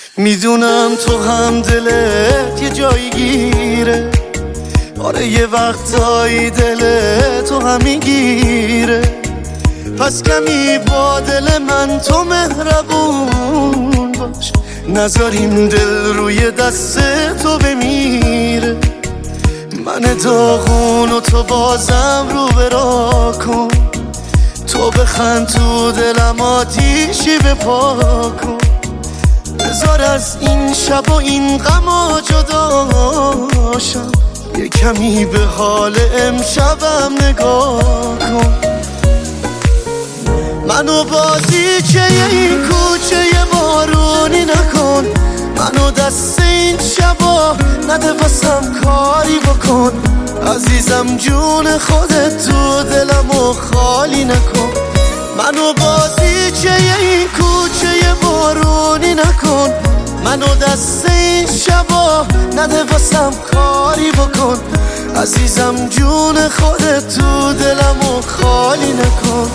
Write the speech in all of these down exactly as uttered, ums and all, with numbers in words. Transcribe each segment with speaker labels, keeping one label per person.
Speaker 1: میدونم تو هم دلت یه جایی گیره، آره یه وقتایی دلت تو هم میگیره. پس کمی با دل من تو مهربون باش، نذاریم دل روی دست تو بمیره. من داغون و تو بازم رو برا کن، تو بخند تو دلم آتیشی بپا کن. بذار از این شب و این غما جداشم، یه کمی به حال امشبم نگاه کن. منو بازیچه این کوچه بارونی نکن، منو دست این شبا نده واسم کاری بکن. عزیزم جون خودت تو دلمو خالی نکن. منو بازیچه این کوچه بارونی نکن، منو دست این شبا نده واسم کاری بکن. عزیزم جون خودت تو دلمو خالی نکن.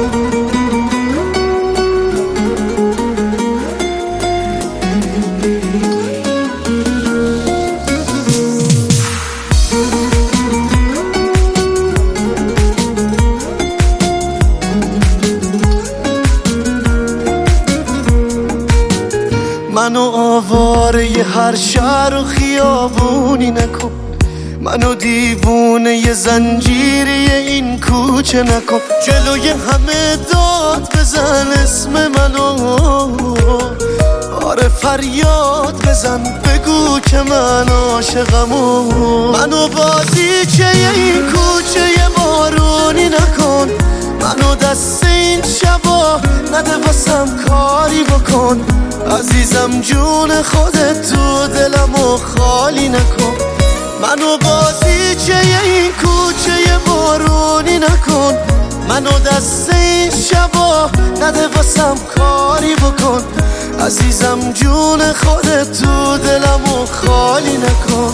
Speaker 1: منو آواره ی هر شهر و خیابونی نکن، منو دیوونه ی زنجیری این کوچه نکن. جلوی همه داد بزن اسم منو، آره فریاد بزن بگو که من عاشقمو. منو بازیچه این کوچه ی بارونی نکن، منو دست این شبا نده واسم کاری بکن. عزیزم جون خودت تو دلمو خالی نکن. منو بازیچه این کوچه بارونی نکن، منو دست این شبا نده واسم کاری بکن. عزیزم جون خودت تو دلمو خالی نکن.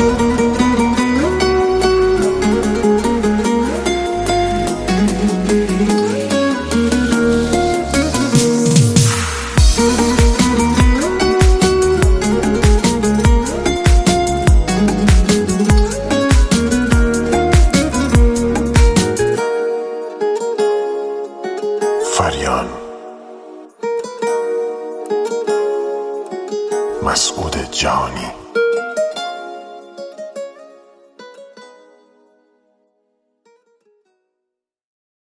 Speaker 2: فریان مسعود جهانی.